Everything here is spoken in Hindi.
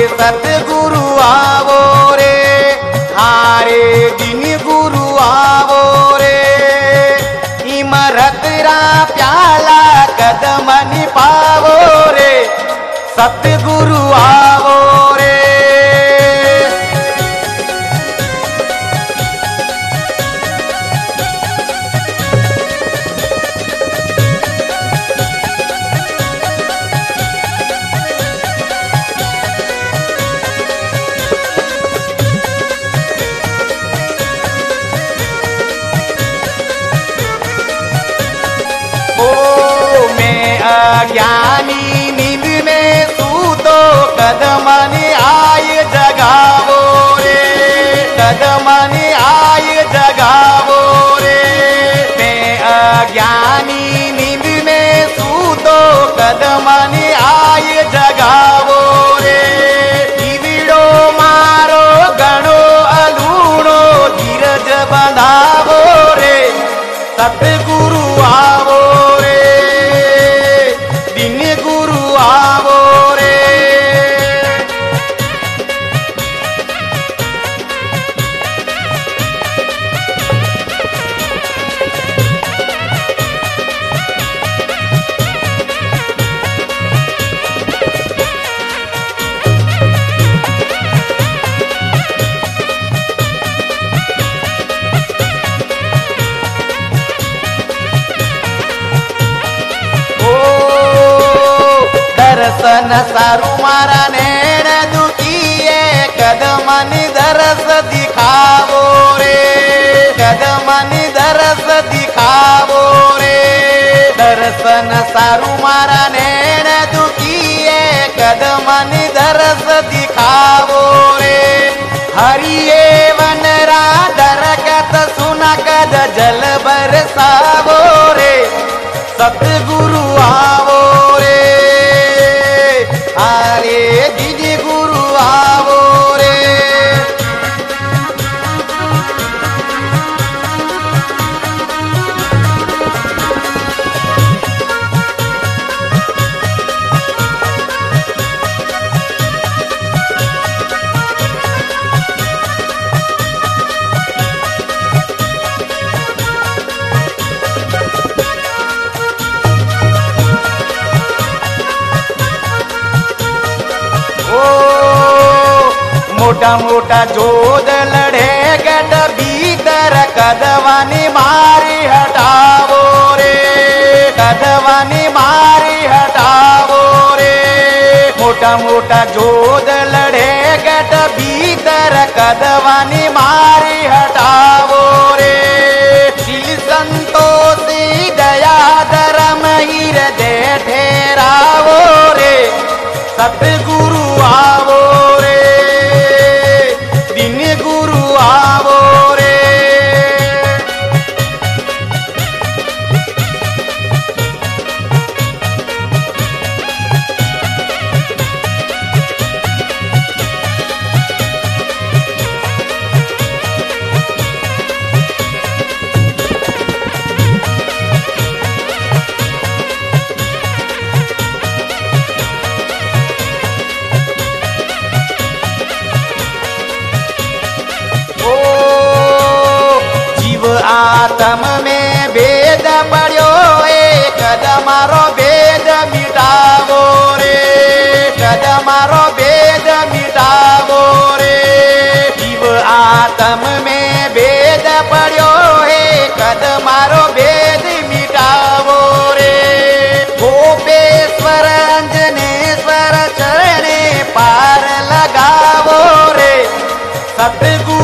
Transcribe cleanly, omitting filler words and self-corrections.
सतगुरु आवो रे, हारे दिन गुरु आवो रे। इमरत रा प्याला कदमनि पावो रे, सतगुरु आवो रे। ज्ञानी नींद में सूतो कदमनि आय जगावो रे, कदमनि आय जगावो रे। मैं अज्ञानी नींद में सूतो कदमनि आय जगावो रे। ईविड़ो मारो गणो अलूणो धीरज बंधावो रे, सतगुरु आवो रे, गुरु आवो रे। दर्शन सारू मारा नैन दुखिए, कदमनि दरस दिखावो रे, कदमनि दरस दिखावो रे। दर्शन सारू मारा नैन दुखिए, कदमनि दरस दिखावो रे। हरिये वन रा दरकत सुना कद जल बरसावो रे, सतगुरु आवो रे, हारे दीदी गुरु आवो रे। मोटा मोटा जोध लड़े गड भीतर, कदमनि मारी हटावो रे, कदमनि मारी हटावो रे। मोटा मोटा जोध लड़े गड भीतर, कदमनि मारी हटावो रे। दिल संतोषी दया धर्म हृदय ठहरावो रे, सतगुरु आवो रे, दिन गुरु आवो रे। आत्म में भेद पड़ो, कदमारो भेद मिटावो रे, कदमारो भेद मिटावो रे। जीव आत्म में भेद पड़ो, कदमारो भेद मिटावो रे। गोपेश्वर अंजनेश्वर चरणे पार लगावो रे, सतगुरु